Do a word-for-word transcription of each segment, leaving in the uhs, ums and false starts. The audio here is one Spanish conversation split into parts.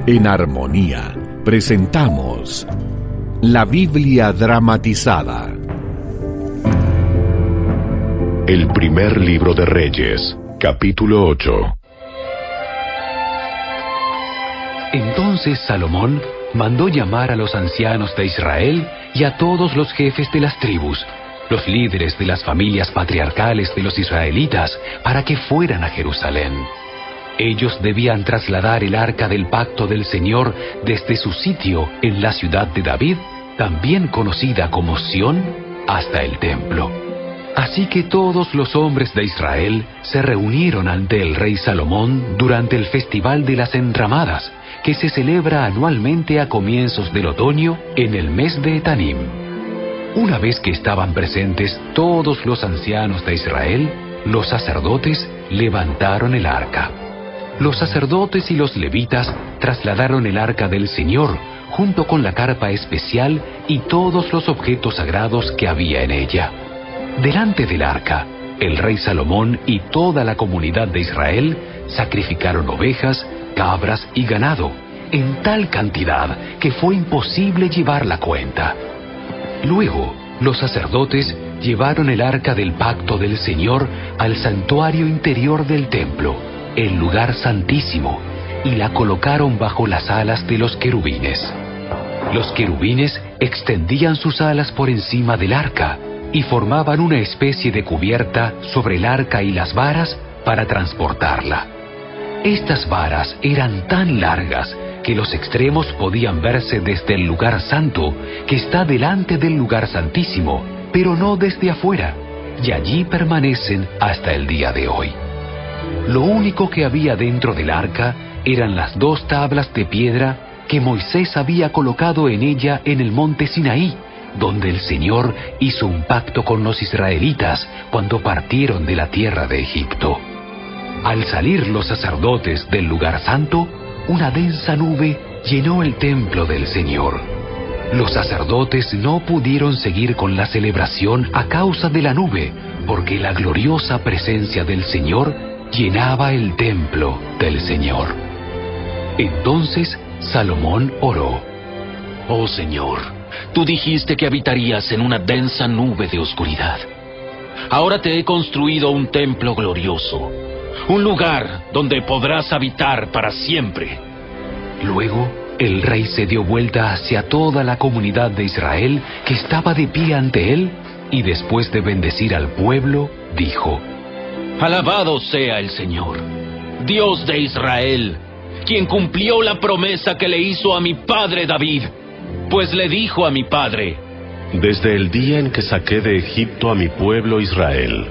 En Armonía presentamos la Biblia dramatizada. El primer libro de Reyes, capítulo ocho. Entonces Salomón mandó llamar a los ancianos de Israel y a todos los jefes de las tribus, los líderes de las familias patriarcales de los israelitas, para que fueran a Jerusalén. Ellos debían trasladar el arca del pacto del Señor desde su sitio en la ciudad de David, también conocida como Sión, hasta el templo. Así que todos los hombres de Israel se reunieron ante el rey Salomón durante el Festival de las Enramadas, que se celebra anualmente a comienzos del otoño en el mes de Etanim. Una vez que estaban presentes todos los ancianos de Israel, los sacerdotes levantaron el arca. Los sacerdotes y los levitas trasladaron el arca del Señor, junto con la carpa especial y todos los objetos sagrados que había en ella. Delante del arca, el rey Salomón y toda la comunidad de Israel sacrificaron ovejas, cabras y ganado, en tal cantidad que fue imposible llevar la cuenta. Luego, los sacerdotes llevaron el arca del pacto del Señor al santuario interior del templo, el lugar santísimo, y la colocaron bajo las alas de los querubines. Los querubines extendían sus alas por encima del arca y formaban una especie de cubierta sobre el arca y las varas para transportarla. Estas varas eran tan largas que los extremos podían verse desde el lugar santo, que está delante del lugar santísimo, pero no desde afuera, y allí permanecen hasta el día de hoy. Lo único que había dentro del arca eran las dos tablas de piedra que Moisés había colocado en ella en el monte Sinaí, donde el Señor hizo un pacto con los israelitas cuando partieron de la tierra de Egipto. Al salir los sacerdotes del lugar santo, una densa nube llenó el templo del Señor. Los sacerdotes no pudieron seguir con la celebración a causa de la nube, porque la gloriosa presencia del Señor llenaba el templo del Señor. Entonces Salomón oró: «Oh Señor, tú dijiste que habitarías en una densa nube de oscuridad. Ahora te he construido un templo glorioso, un lugar donde podrás habitar para siempre». Luego, el rey se dio vuelta hacia toda la comunidad de Israel que estaba de pie ante él, y después de bendecir al pueblo, dijo: «Alabado sea el Señor, Dios de Israel, quien cumplió la promesa que le hizo a mi padre David, pues le dijo a mi padre: Desde el día en que saqué de Egipto a mi pueblo Israel,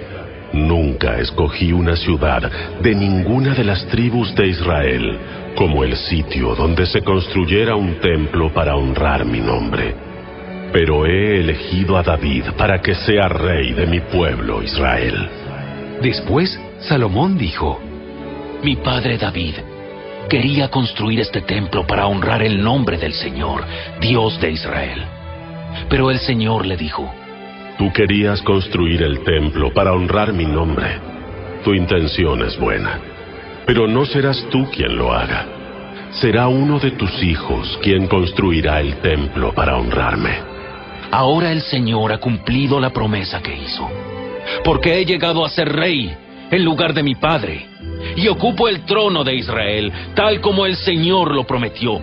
nunca escogí una ciudad de ninguna de las tribus de Israel como el sitio donde se construyera un templo para honrar mi nombre. Pero he elegido a David para que sea rey de mi pueblo Israel». Después, Salomón dijo: «Mi padre David quería construir este templo para honrar el nombre del Señor, Dios de Israel. Pero el Señor le dijo: Tú querías construir el templo para honrar mi nombre. Tu intención es buena, pero no serás tú quien lo haga. Será uno de tus hijos quien construirá el templo para honrarme». Ahora el Señor ha cumplido la promesa que hizo, porque he llegado a ser rey en lugar de mi padre, y ocupo el trono de Israel, tal como el Señor lo prometió.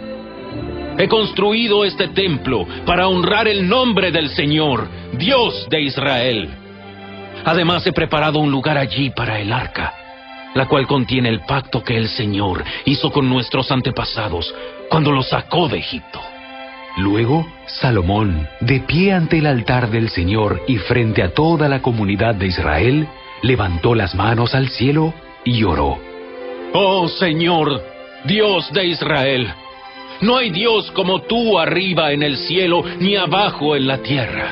He construido este templo para honrar el nombre del Señor, Dios de Israel. Además he preparado un lugar allí para el arca, la cual contiene el pacto que el Señor hizo con nuestros antepasados cuando los sacó de Egipto». Luego, Salomón, de pie ante el altar del Señor y frente a toda la comunidad de Israel, levantó las manos al cielo y oró: «Oh Señor, Dios de Israel, no hay Dios como tú arriba en el cielo ni abajo en la tierra.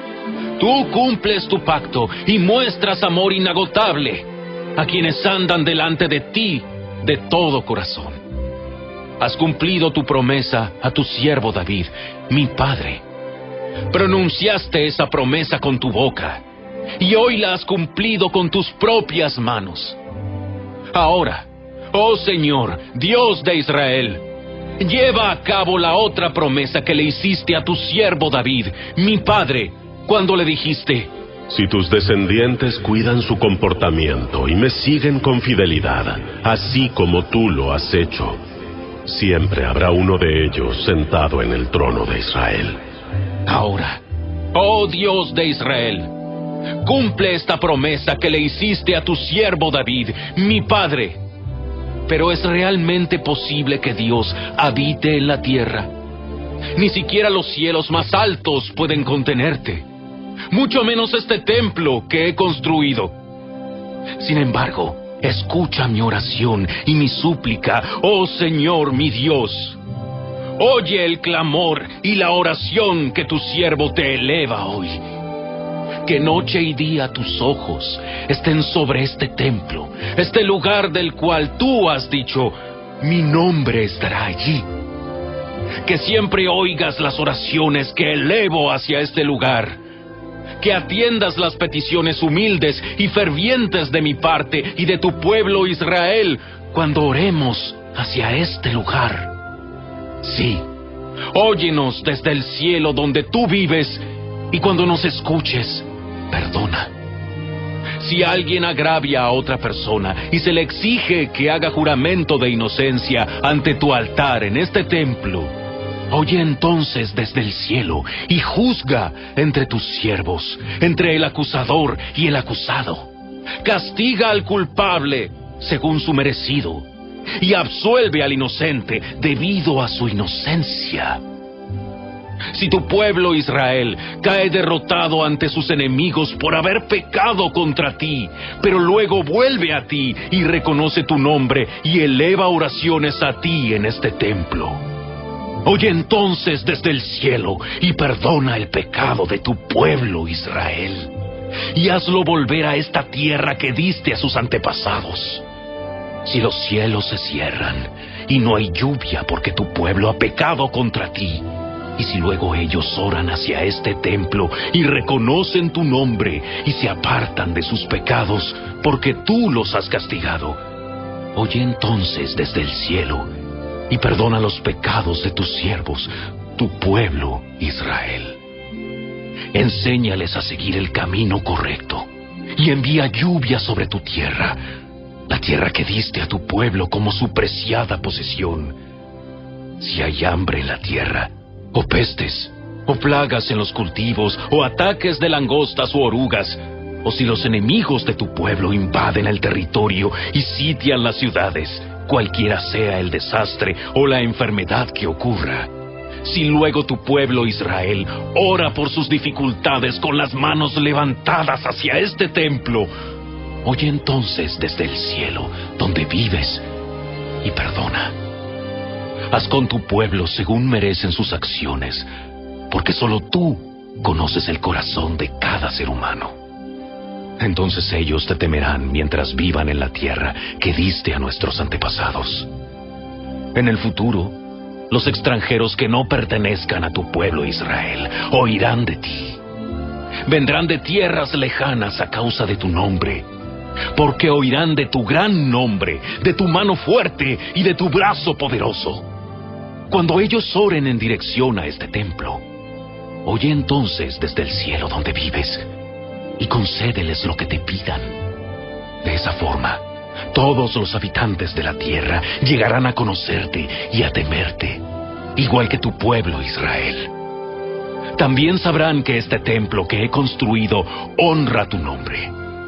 Tú cumples tu pacto y muestras amor inagotable a quienes andan delante de ti de todo corazón. Has cumplido tu promesa a tu siervo David, mi padre. Pronunciaste esa promesa con tu boca, y hoy la has cumplido con tus propias manos. Ahora, oh Señor, Dios de Israel, lleva a cabo la otra promesa que le hiciste a tu siervo David, mi padre, cuando le dijiste: si tus descendientes cuidan su comportamiento y me siguen con fidelidad, así como tú lo has hecho, siempre habrá uno de ellos sentado en el trono de Israel. Ahora, oh Dios de Israel, cumple esta promesa que le hiciste a tu siervo David, mi padre. Pero ¿es realmente posible que Dios habite en la tierra? Ni siquiera los cielos más altos pueden contenerte, mucho menos este templo que he construido. Sin embargo, escucha mi oración y mi súplica, oh Señor mi Dios. Oye el clamor y la oración que tu siervo te eleva hoy. Que noche y día tus ojos estén sobre este templo, este lugar del cual tú has dicho: mi nombre estará allí. Que siempre oigas las oraciones que elevo hacia este lugar. Que atiendas las peticiones humildes y fervientes de mi parte y de tu pueblo Israel cuando oremos hacia este lugar. Sí, óyenos desde el cielo donde tú vives, y cuando nos escuches, perdona. Si alguien agravia a otra persona y se le exige que haga juramento de inocencia ante tu altar en este templo, oye entonces desde el cielo y juzga entre tus siervos, entre el acusador y el acusado. Castiga al culpable según su merecido y absuelve al inocente debido a su inocencia. Si tu pueblo Israel cae derrotado ante sus enemigos por haber pecado contra ti, pero luego vuelve a ti y reconoce tu nombre y eleva oraciones a ti en este templo, oye entonces desde el cielo y perdona el pecado de tu pueblo Israel, y hazlo volver a esta tierra que diste a sus antepasados. Si los cielos se cierran y no hay lluvia porque tu pueblo ha pecado contra ti, y si luego ellos oran hacia este templo y reconocen tu nombre y se apartan de sus pecados porque tú los has castigado, oye entonces desde el cielo y perdona los pecados de tus siervos, tu pueblo Israel. Enséñales a seguir el camino correcto y envía lluvia sobre tu tierra, la tierra que diste a tu pueblo como su preciada posesión. Si hay hambre en la tierra, o pestes, o plagas en los cultivos, o ataques de langostas o orugas, o si los enemigos de tu pueblo invaden el territorio y sitian las ciudades, cualquiera sea el desastre o la enfermedad que ocurra, si luego tu pueblo Israel ora por sus dificultades con las manos levantadas hacia este templo, oye entonces desde el cielo donde vives y perdona. Haz con tu pueblo según merecen sus acciones, porque solo tú conoces el corazón de cada ser humano. Entonces ellos te temerán mientras vivan en la tierra que diste a nuestros antepasados. En el futuro, los extranjeros que no pertenezcan a tu pueblo Israel oirán de ti. Vendrán de tierras lejanas a causa de tu nombre, porque oirán de tu gran nombre, de tu mano fuerte y de tu brazo poderoso. Cuando ellos oren en dirección a este templo, oye entonces desde el cielo donde vives y concédeles lo que te pidan. De esa forma, todos los habitantes de la tierra llegarán a conocerte y a temerte, igual que tu pueblo Israel. También sabrán que este templo que he construido honra tu nombre.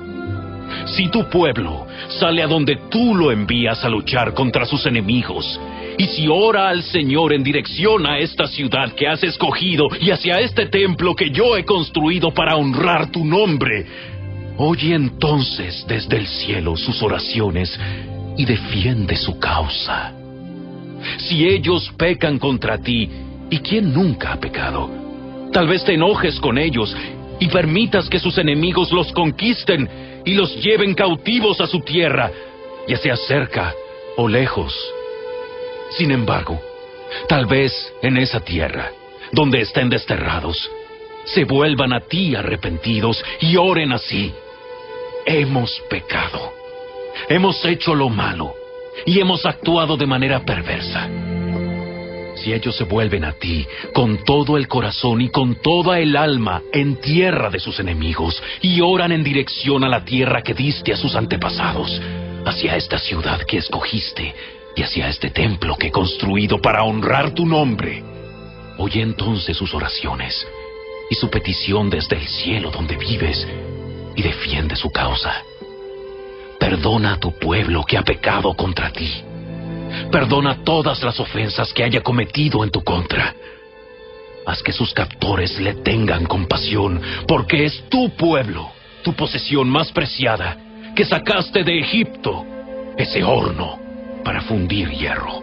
Si tu pueblo sale a donde tú lo envías a luchar contra sus enemigos, y si ora al Señor en dirección a esta ciudad que has escogido y hacia este templo que yo he construido para honrar tu nombre, oye entonces desde el cielo sus oraciones y defiende su causa. Si ellos pecan contra ti, ¿y quién nunca ha pecado? Tal vez te enojes con ellos y permitas que sus enemigos los conquisten y los lleven cautivos a su tierra, ya sea cerca o lejos. Sin embargo, tal vez en esa tierra, donde estén desterrados, se vuelvan a ti arrepentidos y oren así: hemos pecado, hemos hecho lo malo y hemos actuado de manera perversa. Si ellos se vuelven a ti con todo el corazón y con toda el alma en tierra de sus enemigos y oran en dirección a la tierra que diste a sus antepasados, hacia esta ciudad que escogiste y hacia este templo que he construido para honrar tu nombre, oye entonces sus oraciones y su petición desde el cielo donde vives y defiende su causa. Perdona a tu pueblo que ha pecado contra ti. Perdona todas las ofensas que haya cometido en tu contra. Haz que sus captores le tengan compasión, porque es tu pueblo, tu posesión más preciada, que sacaste de Egipto, ese horno para fundir hierro.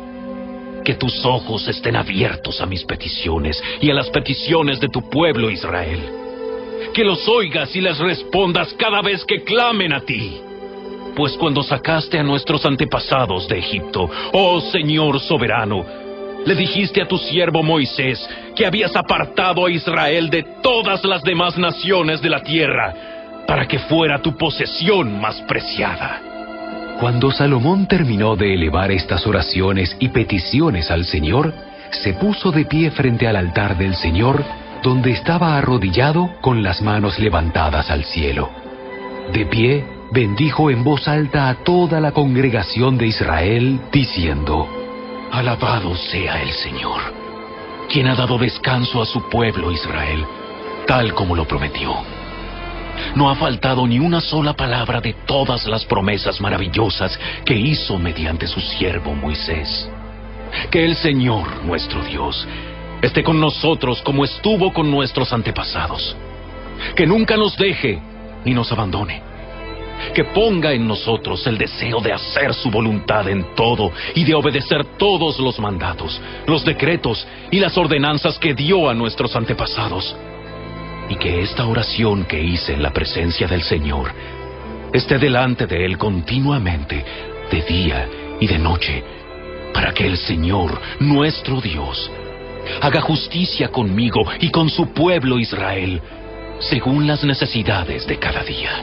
Que tus ojos estén abiertos a mis peticiones y a las peticiones de tu pueblo Israel. Que los oigas y les respondas cada vez que clamen a ti. Pues cuando sacaste a nuestros antepasados de Egipto, oh Señor soberano, le dijiste a tu siervo Moisés que habías apartado a Israel de todas las demás naciones de la tierra, para que fuera tu posesión más preciada. Cuando Salomón terminó de elevar estas oraciones y peticiones al Señor, se puso de pie frente al altar del Señor, donde estaba arrodillado con las manos levantadas al cielo. De pie, bendijo en voz alta a toda la congregación de Israel, diciendo: Alabado sea el Señor, quien ha dado descanso a su pueblo Israel, tal como lo prometió. No ha faltado ni una sola palabra de todas las promesas maravillosas que hizo mediante su siervo Moisés. Que el Señor, nuestro Dios, esté con nosotros como estuvo con nuestros antepasados. Que nunca nos deje ni nos abandone. Que ponga en nosotros el deseo de hacer su voluntad en todo y de obedecer todos los mandatos, los decretos y las ordenanzas que dio a nuestros antepasados. Y que esta oración que hice en la presencia del Señor esté delante de Él continuamente, de día y de noche, para que el Señor, nuestro Dios, haga justicia conmigo y con su pueblo Israel, según las necesidades de cada día.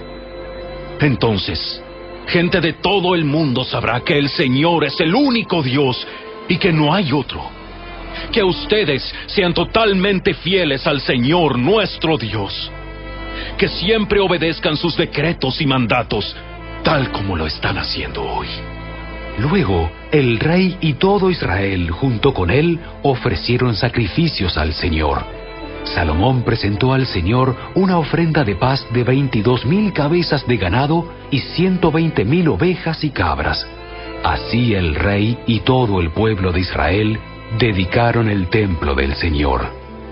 Entonces, gente de todo el mundo sabrá que el Señor es el único Dios y que no hay otro. Que ustedes sean totalmente fieles al Señor nuestro Dios. Que siempre obedezcan sus decretos y mandatos, tal como lo están haciendo hoy. Luego, el rey y todo Israel, junto con él, ofrecieron sacrificios al Señor. Salomón presentó al Señor una ofrenda de paz de veintidós mil cabezas de ganado y ciento veinte mil ovejas y cabras. Así el rey y todo el pueblo de Israel dedicaron el templo del Señor.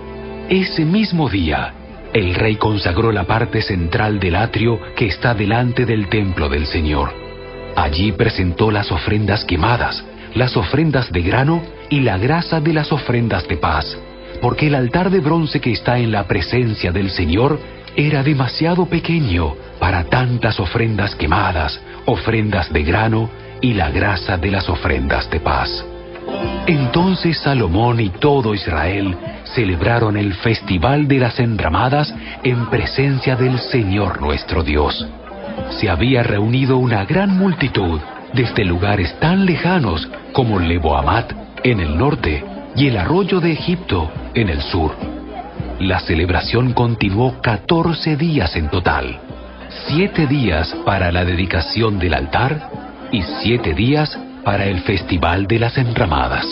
Ese mismo día, el rey consagró la parte central del atrio que está delante del templo del Señor. Allí presentó las ofrendas quemadas, las ofrendas de grano y la grasa de las ofrendas de paz, porque el altar de bronce que está en la presencia del Señor era demasiado pequeño para tantas ofrendas quemadas, ofrendas de grano y la grasa de las ofrendas de paz. Entonces Salomón y todo Israel celebraron el festival de las enramadas en presencia del Señor nuestro Dios. Se había reunido una gran multitud desde lugares tan lejanos como Lebo-Hamat en el norte y el arroyo de Egipto en el sur. La celebración continuó catorce días en total, siete días para la dedicación del altar y siete días para el festival de las enramadas.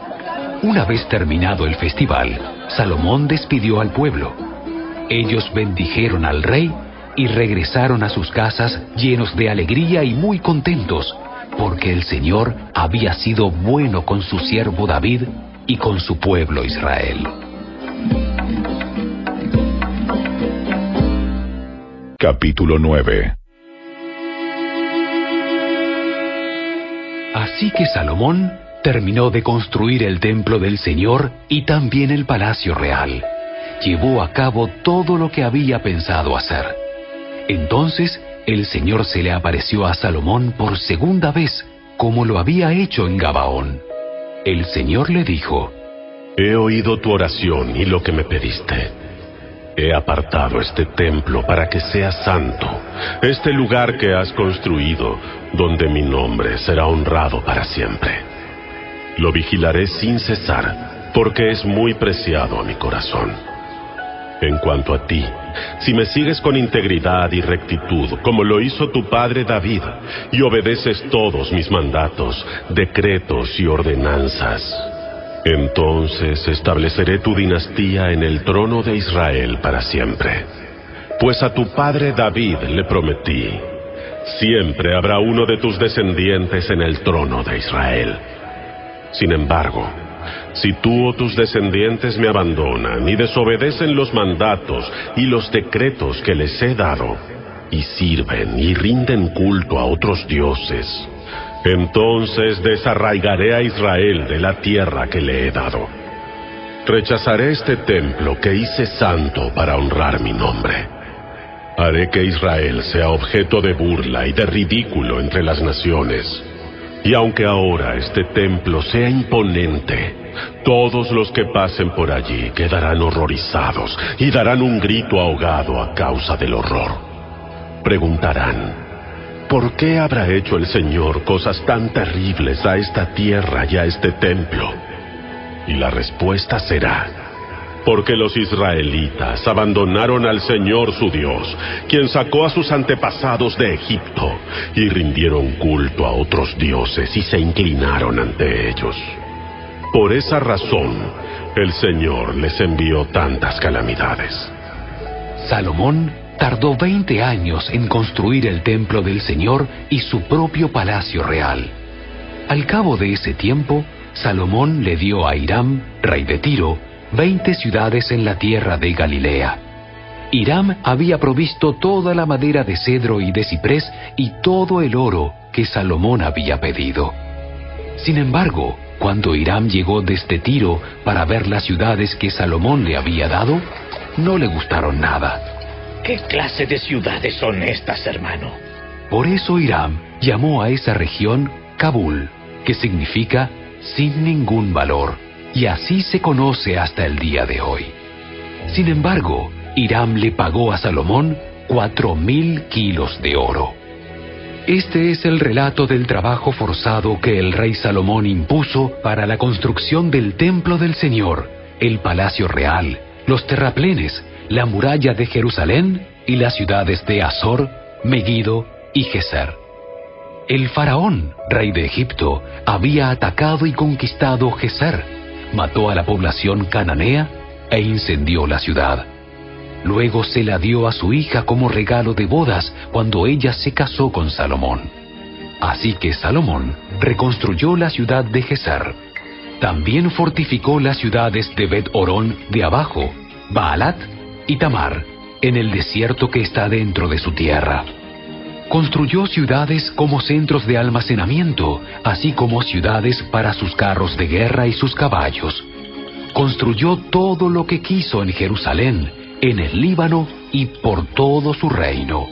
Una vez terminado el festival, Salomón despidió al pueblo. Ellos bendijeron al rey y regresaron a sus casas llenos de alegría y muy contentos, porque el Señor había sido bueno con su siervo David y con su pueblo Israel. Capítulo nueve. Así que Salomón terminó de construir el templo del Señor y también el palacio real. Llevó a cabo todo lo que había pensado hacer. Entonces el Señor se le apareció a Salomón por segunda vez, como lo había hecho en Gabaón. El Señor le dijo: He oído tu oración y lo que me pediste. He apartado este templo para que sea santo, este lugar que has construido, donde mi nombre será honrado para siempre. Lo vigilaré sin cesar, porque es muy preciado a mi corazón. En cuanto a ti, si me sigues con integridad y rectitud, como lo hizo tu padre David, y obedeces todos mis mandatos, decretos y ordenanzas, entonces estableceré tu dinastía en el trono de Israel para siempre. Pues a tu padre David le prometí: siempre habrá uno de tus descendientes en el trono de Israel. Sin embargo, si tú o tus descendientes me abandonan y desobedecen los mandatos y los decretos que les he dado, y sirven y rinden culto a otros dioses, entonces desarraigaré a Israel de la tierra que le he dado. Rechazaré este templo que hice santo para honrar mi nombre. Haré que Israel sea objeto de burla y de ridículo entre las naciones. Y aunque ahora este templo sea imponente, todos los que pasen por allí quedarán horrorizados y darán un grito ahogado a causa del horror. Preguntarán: ¿por qué habrá hecho el Señor cosas tan terribles a esta tierra y a este templo? Y la respuesta será: porque los israelitas abandonaron al Señor su Dios, quien sacó a sus antepasados de Egipto, y rindieron culto a otros dioses y se inclinaron ante ellos. Por esa razón, el Señor les envió tantas calamidades. Salomón tardó veinte años en construir el templo del Señor y su propio palacio real. Al cabo de ese tiempo, Salomón le dio a Hiram, rey de Tiro, veinte ciudades en la tierra de Galilea. Hiram había provisto toda la madera de cedro y de ciprés y todo el oro que Salomón había pedido. Sin embargo, cuando Hiram llegó desde Tiro para ver las ciudades que Salomón le había dado, no le gustaron nada. ¿Qué clase de ciudades son estas, hermano? Por eso Hiram llamó a esa región Kabul, que significa sin ningún valor, y así se conoce hasta el día de hoy. Sin embargo, Hiram le pagó a Salomón cuatro mil kilos de oro. Este es el relato del trabajo forzado que el rey Salomón impuso para la construcción del templo del Señor, el palacio real, los terraplenes, la muralla de Jerusalén y las ciudades de Azor, Megiddo y Geser. El faraón, rey de Egipto, había atacado y conquistado Geser, mató a la población cananea e incendió la ciudad. Luego se la dio a su hija como regalo de bodas cuando ella se casó con Salomón. Así que Salomón reconstruyó la ciudad de Geser. También fortificó las ciudades de Bet-Orón de abajo, Baalat y Tamar, en el desierto que está dentro de su tierra. Construyó ciudades como centros de almacenamiento, así como ciudades para sus carros de guerra y sus caballos. Construyó todo lo que quiso en Jerusalén, en el Líbano y por todo su reino.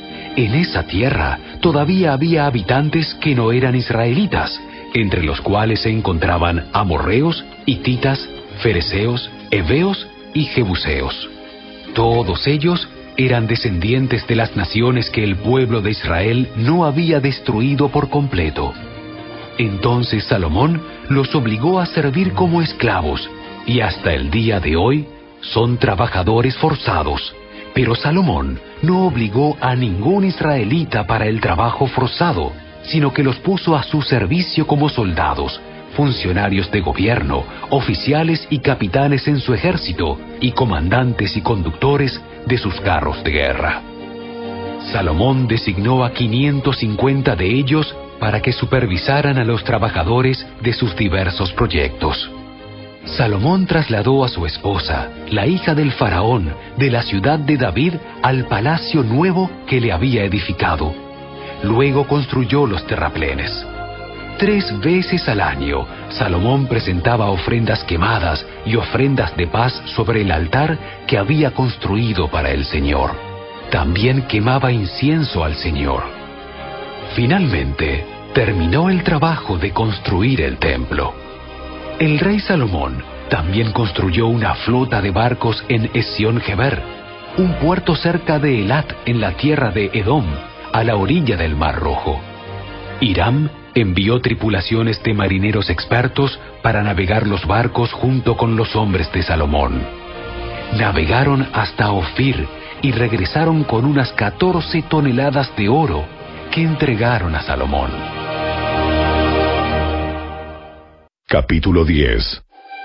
En esa tierra todavía había habitantes que no eran israelitas, entre los cuales se encontraban amorreos, hititas, fereceos, heveos y jebuseos. Todos ellos eran descendientes de las naciones que el pueblo de Israel no había destruido por completo. Entonces Salomón los obligó a servir como esclavos, y hasta el día de hoy son trabajadores forzados. Pero Salomón no obligó a ningún israelita para el trabajo forzado, sino que los puso a su servicio como soldados, funcionarios de gobierno, oficiales y capitanes en su ejército, y comandantes y conductores de sus carros de guerra. Salomón designó a quinientos cincuenta de ellos para que supervisaran a los trabajadores de sus diversos proyectos. Salomón trasladó a su esposa, la hija del faraón, de la ciudad de David al palacio nuevo que le había edificado. Luego construyó los terraplenes. Tres veces al año, Salomón presentaba ofrendas quemadas y ofrendas de paz sobre el altar que había construido para el Señor. También quemaba incienso al Señor. Finalmente, terminó el trabajo de construir el templo. El rey Salomón también construyó una flota de barcos en Esión-Geber, un puerto cerca de Elat en la tierra de Edom, a la orilla del Mar Rojo. Hiram envió tripulaciones de marineros expertos para navegar los barcos junto con los hombres de Salomón. Navegaron hasta Ofir y regresaron con unas catorce toneladas de oro que entregaron a Salomón. Capítulo diez.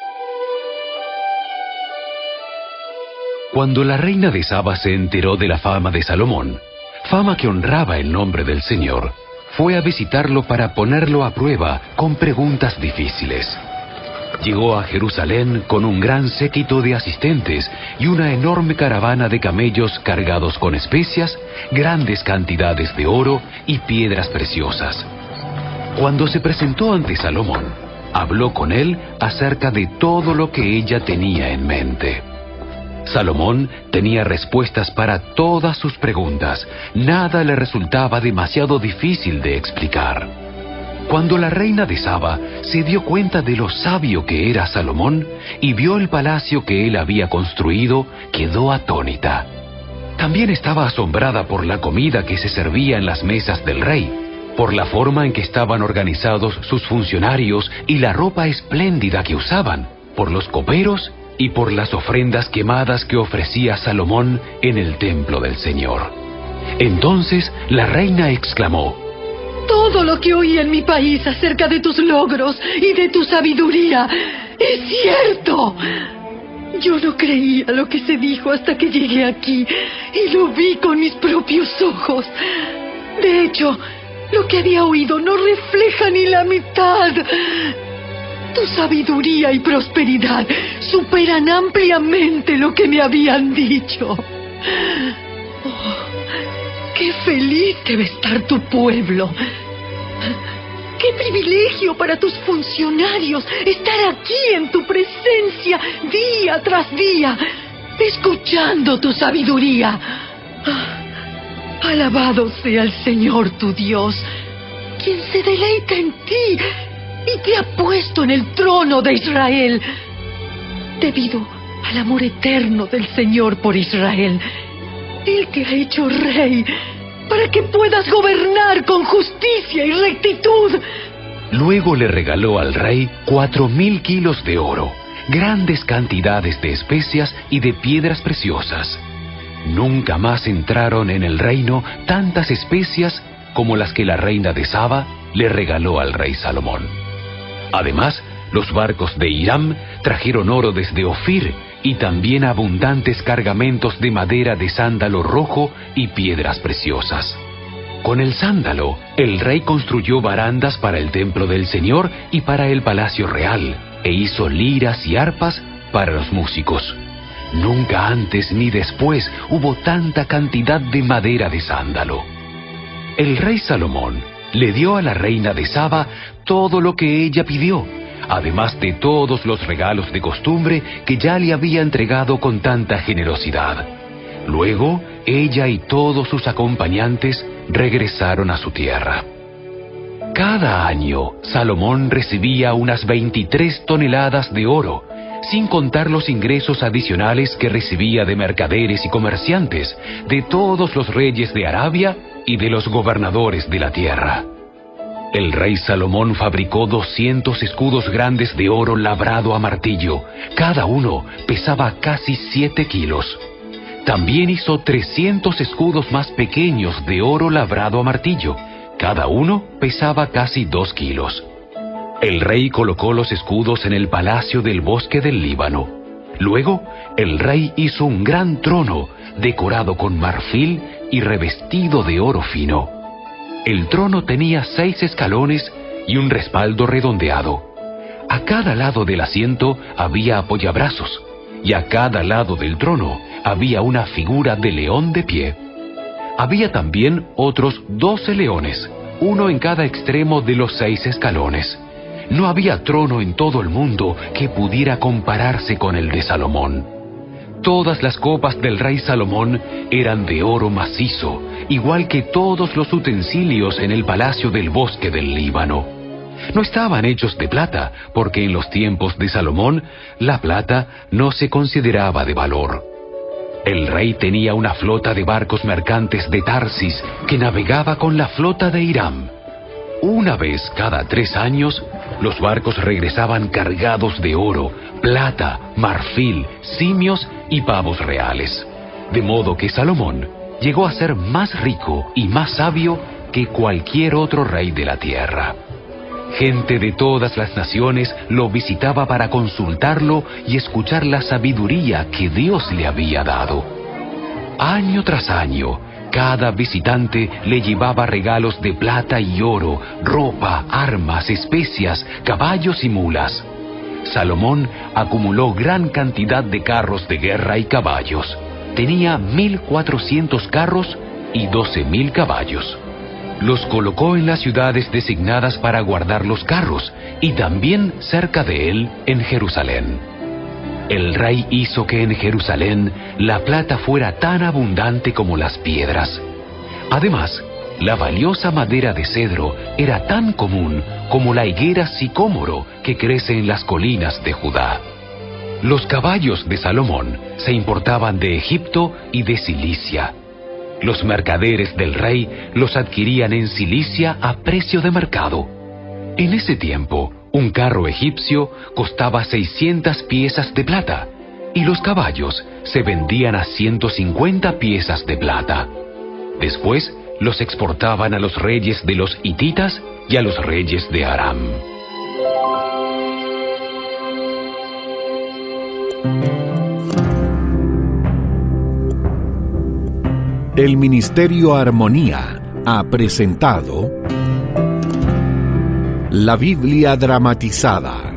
Cuando la reina de Saba se enteró de la fama de Salomón, fama que honraba el nombre del Señor, fue a visitarlo para ponerlo a prueba con preguntas difíciles. Llegó a Jerusalén con un gran séquito de asistentes y una enorme caravana de camellos cargados con especias, grandes cantidades de oro y piedras preciosas. Cuando se presentó ante Salomón, habló con él acerca de todo lo que ella tenía en mente. Salomón tenía respuestas para todas sus preguntas. Nada le resultaba demasiado difícil de explicar. Cuando la reina de Saba se dio cuenta de lo sabio que era Salomón y vio el palacio que él había construido, quedó atónita. También estaba asombrada por la comida que se servía en las mesas del rey, por la forma en que estaban organizados sus funcionarios y la ropa espléndida que usaban, por los coperos y por las ofrendas quemadas que ofrecía Salomón en el templo del Señor. Entonces la reina exclamó: todo lo que oí en mi país acerca de tus logros y de tu sabiduría es cierto. Yo no creía lo que se dijo hasta que llegué aquí y lo vi con mis propios ojos. De hecho, lo que había oído no refleja ni la mitad. Tu sabiduría y prosperidad superan ampliamente lo que me habían dicho. Oh, ¡qué feliz debe estar tu pueblo! ¡Qué privilegio para tus funcionarios estar aquí en tu presencia día tras día, escuchando tu sabiduría! Alabado sea el Señor tu Dios, quien se deleita en ti y te ha puesto en el trono de Israel. Debido al amor eterno del Señor por Israel, Él te ha hecho rey para que puedas gobernar con justicia y rectitud. Luego le regaló al rey cuatro mil kilos de oro, grandes cantidades de especias y de piedras preciosas. Nunca más entraron en el reino tantas especias como las que la reina de Saba le regaló al rey Salomón. Además, los barcos de Hiram trajeron oro desde Ofir y también abundantes cargamentos de madera de sándalo rojo y piedras preciosas. Con el sándalo, el rey construyó barandas para el templo del Señor y para el palacio real, e hizo liras y arpas para los músicos. Nunca antes ni después hubo tanta cantidad de madera de sándalo. El rey Salomón le dio a la reina de Saba todo lo que ella pidió, además de todos los regalos de costumbre que ya le había entregado con tanta generosidad. Luego, ella y todos sus acompañantes regresaron a su tierra. Cada año, Salomón recibía unas veintitrés toneladas de oro, sin contar los ingresos adicionales que recibía de mercaderes y comerciantes, de todos los reyes de Arabia y de los gobernadores de la tierra. El rey Salomón fabricó doscientos escudos grandes de oro labrado a martillo. Cada uno pesaba casi siete kilos. También hizo trescientos escudos más pequeños de oro labrado a martillo. Cada uno pesaba casi dos kilos. El rey colocó los escudos en el palacio del bosque del Líbano. Luego, el rey hizo un gran trono decorado con marfil y revestido de oro fino. El trono tenía seis escalones y un respaldo redondeado. A cada lado del asiento había apoyabrazos, y a cada lado del trono había una figura de león de pie. Había también otros doce leones, uno en cada extremo de los seis escalones. No había trono en todo el mundo que pudiera compararse con el de Salomón. Todas las copas del rey Salomón eran de oro macizo, igual que todos los utensilios en el palacio del bosque del Líbano. No estaban hechos de plata, porque en los tiempos de Salomón la plata no se consideraba de valor. El rey tenía una flota de barcos mercantes de Tarsis que navegaba con la flota de Hiram. Una vez cada tres años, los barcos regresaban cargados de oro, plata, marfil, simios y pavos reales. De modo que Salomón llegó a ser más rico y más sabio que cualquier otro rey de la tierra. Gente de todas las naciones lo visitaba para consultarlo y escuchar la sabiduría que Dios le había dado. Año tras año, cada visitante le llevaba regalos de plata y oro, ropa, armas, especias, caballos y mulas. Salomón acumuló gran cantidad de carros de guerra y caballos. Tenía mil cuatrocientos carros y doce mil caballos. Los colocó en las ciudades designadas para guardar los carros y también cerca de él en Jerusalén. El rey hizo que en Jerusalén la plata fuera tan abundante como las piedras. Además, la valiosa madera de cedro era tan común como la higuera sicómoro que crece en las colinas de Judá. Los caballos de Salomón se importaban de Egipto y de Cilicia. Los mercaderes del rey los adquirían en Cilicia a precio de mercado. En ese tiempo, un carro egipcio costaba seiscientas piezas de plata, y los caballos se vendían a ciento cincuenta piezas de plata. Después, los exportaban a los reyes de los hititas y a los reyes de Aram. El Ministerio Armonía ha presentado La Biblia dramatizada.